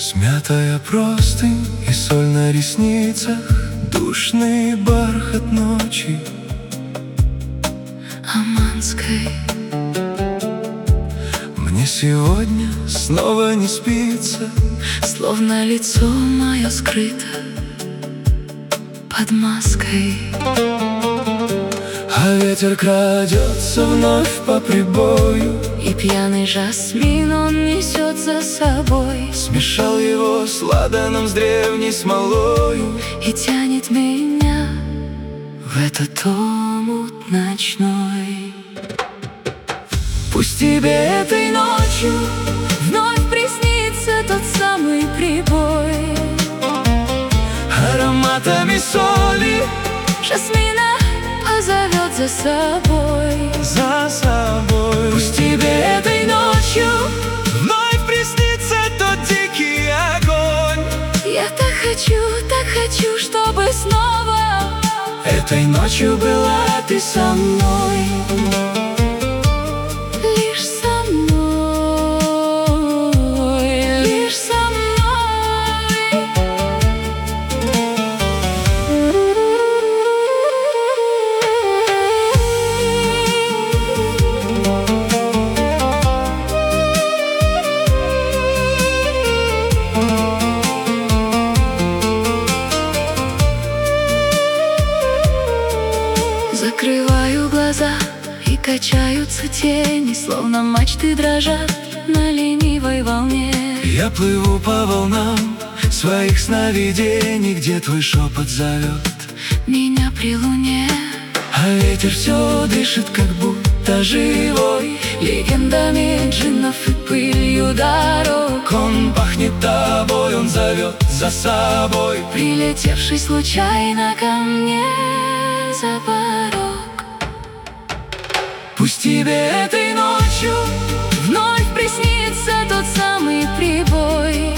Смятая простынь и соль на ресницах, душный бархат ночи Аманской. Мне сегодня снова не спится, Словно лицо мое скрыто под маской. а ветер крадется вновь по прибою, И пьяный жасмин он несет за собой, смешал его с ладаном, с древней смолою, и тянет меня в этот омут ночной. Пусть тебе этой ночью вновь приснится тот самый прибой, ароматами соли жасмина позовет за собой. за собой. Пусть тебе этой ночью Вновь приснится тот дикий огонь. я так хочу, чтобы снова Этой ночью была ты со мной. лишь со мной, лишь со Закрываю глаза, и качаются тени, словно мачты дрожат на ленивой волне. Я плыву по волнам своих сновидений, где твой шепот зовет, Меня при луне а ветер все дышит, как будто живой, легендами джиннов и пылью дорог. он пахнет тобой, он зовет за собой. Прилетевший случайно ко мне за порог. Пусть тебе Этой ночью вновь приснится тот самый прибой,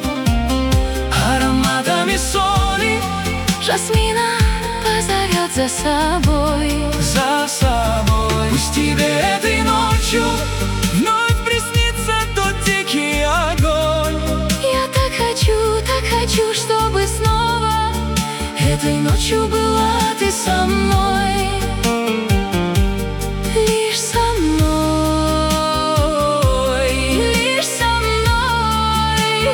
ароматами соли жасмина позовет за собой. за собой. Пусть тебе этой ночью вновь приснится тот дикий огонь. Я так хочу, чтобы снова этой ночью была ты со мной. Лишь со мной, лишь со мной.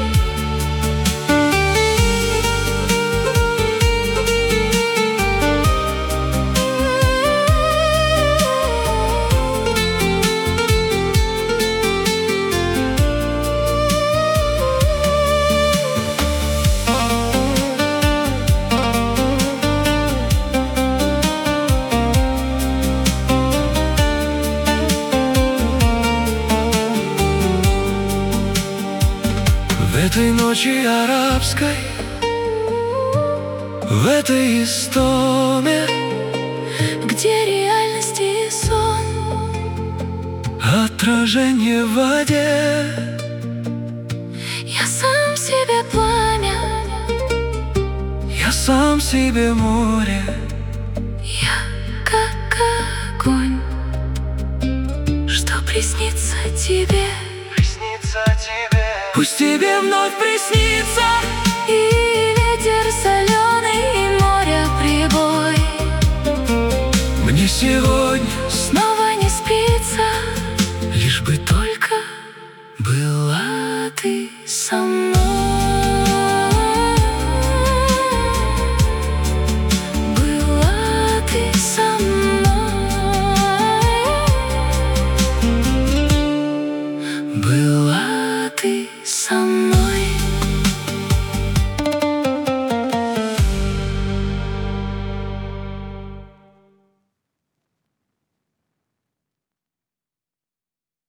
В этой ночи арабской, в этой истоме, Где реальность и сон, отражение в воде, я сам себе пламя, я сам себе море. я как огонь. Что приснится тебе? Приснится тебе. Пусть тебе вновь приснится И ветер соленый, и море прибой. мне сегодня, Снова не спится, лишь бы только была ты со мной.